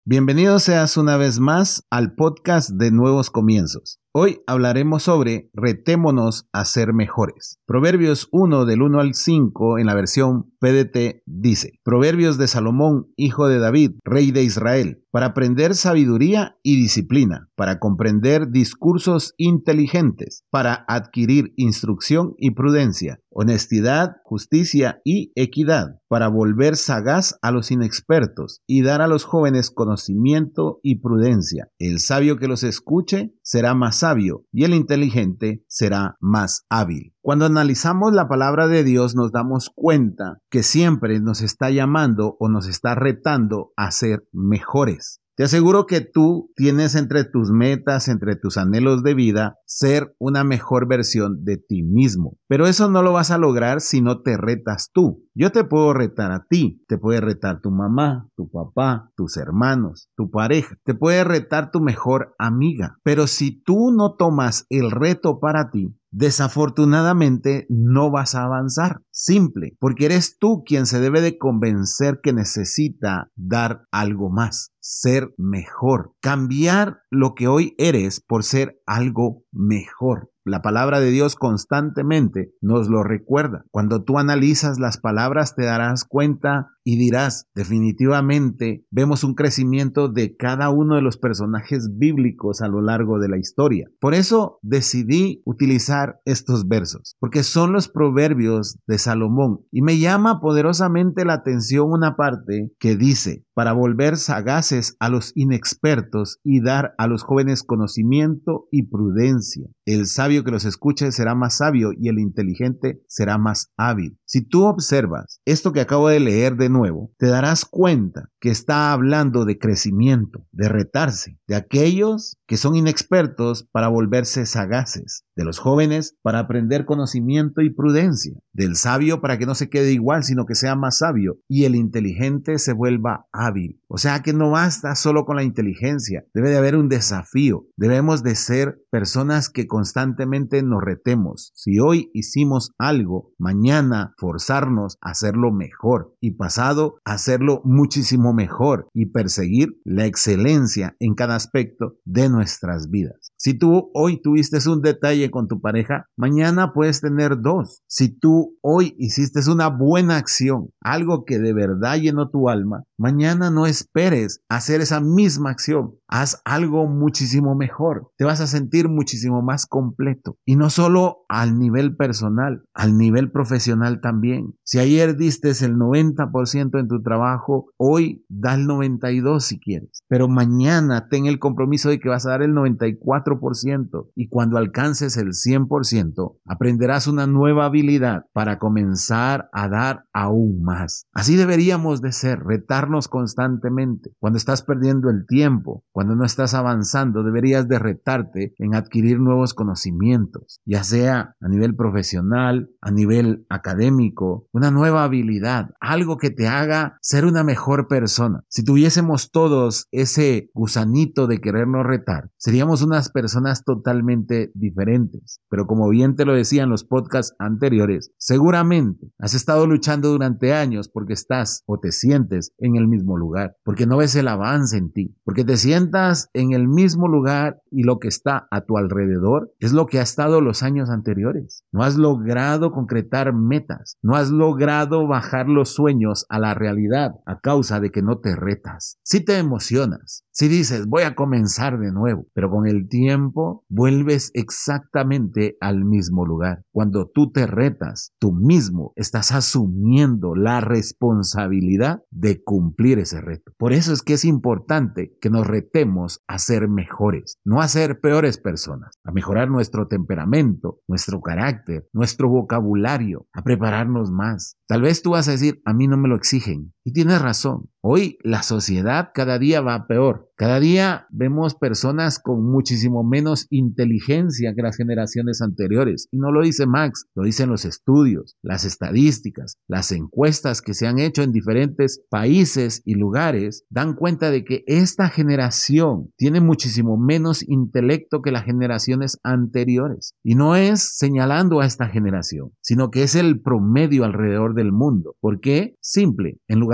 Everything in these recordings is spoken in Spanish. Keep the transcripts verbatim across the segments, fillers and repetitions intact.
Bienvenido seas una vez más al podcast de Nuevos Comienzos. Hoy hablaremos sobre retémonos a ser mejores. Proverbios uno del uno al cinco en la versión P D T dice: Proverbios de Salomón, hijo de David, rey de Israel, para aprender sabiduría y disciplina, para comprender discursos inteligentes, para adquirir instrucción y prudencia, honestidad, justicia y equidad, para volver sagaz a los inexpertos y dar a los jóvenes conocimiento y prudencia. El sabio que los escuche será más sabio y el inteligente será más hábil. Cuando analizamos la palabra de Dios nos damos cuenta que siempre nos está llamando o nos está retando a ser mejores. Te aseguro que tú tienes entre tus metas, entre tus anhelos de vida, ser una mejor versión de ti mismo. Pero eso no lo vas a lograr si no te retas tú. Yo te puedo retar a ti, te puede retar tu mamá, tu papá, tus hermanos, tu pareja, te puede retar tu mejor amiga. Pero si tú no tomas el reto para ti, desafortunadamente no vas a avanzar. Simple, porque eres tú quien se debe de convencer que necesita dar algo más, ser mejor, cambiar lo que hoy eres por ser algo mejor. La palabra de Dios constantemente nos lo recuerda. Cuando tú analizas las palabras te darás cuenta y dirás, definitivamente vemos un crecimiento de cada uno de los personajes bíblicos a lo largo de la historia. Por eso decidí utilizar estos versos, porque son los proverbios de Salomón y me llama poderosamente la atención una parte que dice: para volver sagaces a los inexpertos y dar a los jóvenes conocimiento y prudencia. El sabio que los escuche será más sabio y el inteligente será más hábil. Si tú observas esto que acabo de leer de nuevo, te darás cuenta que está hablando de crecimiento, de retarse, de aquellos que son inexpertos para volverse sagaces, de los jóvenes para aprender conocimiento y prudencia, del sabio para que no se quede igual, sino que sea más sabio, y el inteligente se vuelva hábil. O sea que no basta solo con la inteligencia, debe de haber un desafío. Debemos de ser personas que constantemente nos retemos. Si hoy hicimos algo, mañana forzarnos a hacerlo mejor y pasado a hacerlo muchísimo mejor y perseguir la excelencia en cada aspecto de nuestras vidas. Si tú hoy tuviste un detalle con tu pareja, mañana puedes tener dos. Si tú hoy hiciste una buena acción, algo que de verdad llenó tu alma, mañana no esperes hacer esa misma acción. Haz algo muchísimo mejor. Te vas a sentir muchísimo más completo. Y no solo al nivel personal, al nivel profesional también. Si ayer diste el noventa por ciento en tu trabajo, hoy da el noventa y dos por ciento si quieres. Pero mañana ten el compromiso de que vas a dar el noventa y cuatro por ciento. Y cuando alcances el cien por ciento, aprenderás una nueva habilidad para comenzar a dar aún más. Así deberíamos de ser, retarnos constantemente. Cuando estás perdiendo el tiempo, cuando no estás avanzando, deberías de retarte en adquirir nuevos conocimientos, ya sea a nivel profesional, a nivel académico, una nueva habilidad, algo que te haga ser una mejor persona. Si tuviésemos todos ese gusanito de querernos retar, seríamos unas personas totalmente diferentes. Pero como bien te lo decía en los podcasts anteriores, seguramente has estado luchando durante años porque estás o te sientes en el mismo lugar, porque no ves el avance en ti, porque te sientas en el mismo lugar y lo que está a tu alrededor es lo que ha estado los años anteriores. No has logrado concretar metas, no has logrado bajar los sueños a la realidad a causa de que no te retas. Si te emocionas, si dices voy a comenzar de nuevo, pero con el tiempo vuelves exactamente al mismo lugar. Cuando tú te retas, tú mismo estás asumiendo la responsabilidad de cumplir ese reto. Por eso es que es importante que nos retemos a ser mejores, no a ser peores personas, a mejorar nuestro temperamento, nuestro carácter, nuestro vocabulario, a prepararnos más. Tal vez tú vas a decir, a mí no me lo exigen. Y tienes razón. Hoy la sociedad cada día va peor. Cada día vemos personas con muchísimo menos inteligencia que las generaciones anteriores. Y no lo dice Max, lo dicen los estudios, las estadísticas, las encuestas que se han hecho en diferentes países y lugares, dan cuenta de que esta generación tiene muchísimo menos intelecto que las generaciones anteriores. Y no es señalando a esta generación, sino que es el promedio alrededor del mundo. ¿Por qué? Simple. En lugar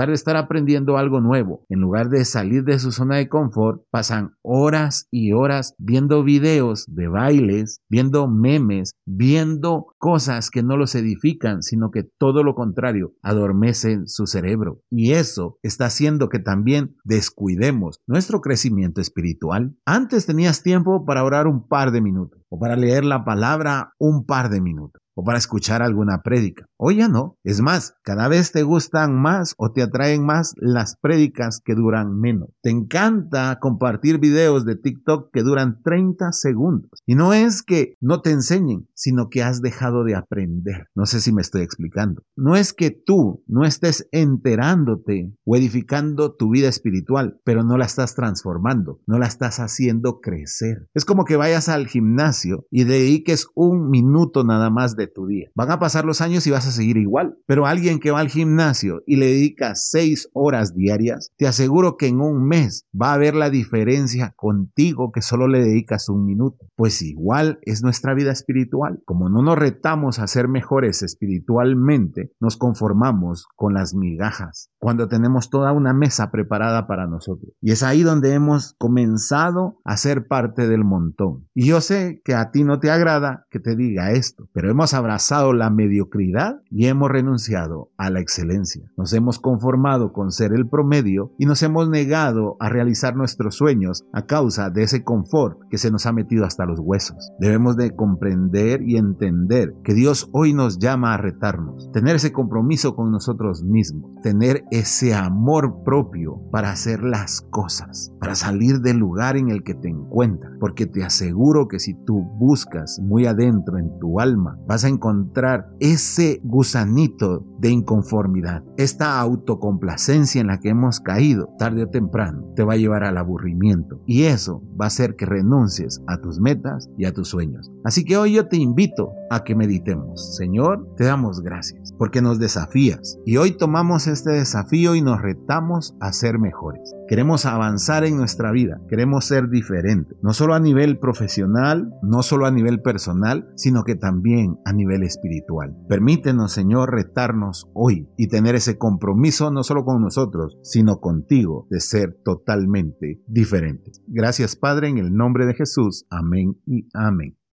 lugar de estar aprendiendo algo nuevo, en lugar de salir de su zona de confort, pasan horas y horas viendo videos de bailes, viendo memes, viendo cosas que no los edifican, sino que todo lo contrario, adormecen su cerebro. Y eso está haciendo que también descuidemos nuestro crecimiento espiritual. Antes tenías tiempo para orar un par de minutos, o para leer la palabra un par de minutos, o para escuchar alguna prédica. Hoy ya no. Es más, cada vez te gustan más o te atraen más las prédicas que duran menos. Te encanta compartir videos de TikTok que duran treinta segundos. Y no es que no te enseñen, sino que has dejado de aprender. No sé si me estoy explicando. No es que tú no estés enterándote o edificando tu vida espiritual, pero no la estás transformando, no la estás haciendo crecer. Es como que vayas al gimnasio y dediques un minuto nada más de tu día. Van a pasar los años y vas a seguir igual, pero alguien que va al gimnasio y le dedica seis horas diarias, te aseguro que en un mes va a ver la diferencia contigo que solo le dedicas un minuto. Pues igual es nuestra vida espiritual. Como no nos retamos a ser mejores espiritualmente, nos conformamos con las migajas cuando tenemos toda una mesa preparada para nosotros. Y es ahí donde hemos comenzado a ser parte del montón. Y yo sé que a ti no te agrada que te diga esto, pero hemos abrazado la mediocridad y hemos renunciado a la excelencia. Nos hemos conformado con ser el promedio y nos hemos negado a realizar nuestros sueños a causa de ese confort que se nos ha metido hasta los huesos. Debemos de comprender y entender que Dios hoy nos llama a retarnos, tener ese compromiso con nosotros mismos, tener ese amor propio para hacer las cosas, para salir del lugar en el que te encuentras, porque te aseguro que si tú buscas muy adentro en tu alma, vas a encontrar ese gusanito de inconformidad. Esta autocomplacencia en la que hemos caído, tarde o temprano, te va a llevar al aburrimiento. Y eso va a hacer que renuncies a tus metas y a tus sueños. Así que hoy yo te invito a que meditemos. Señor, te damos gracias porque nos desafías. Y hoy tomamos este desafío y nos retamos a ser mejores. Queremos avanzar en nuestra vida. Queremos ser diferentes. No solo a nivel profesional, no solo a nivel personal, sino que también a nivel espiritual. Permítenos, Señor, retarnos hoy y tener ese compromiso no solo con nosotros, sino contigo de ser totalmente diferentes. Gracias, Padre, en el nombre de Jesús. Amén y amén.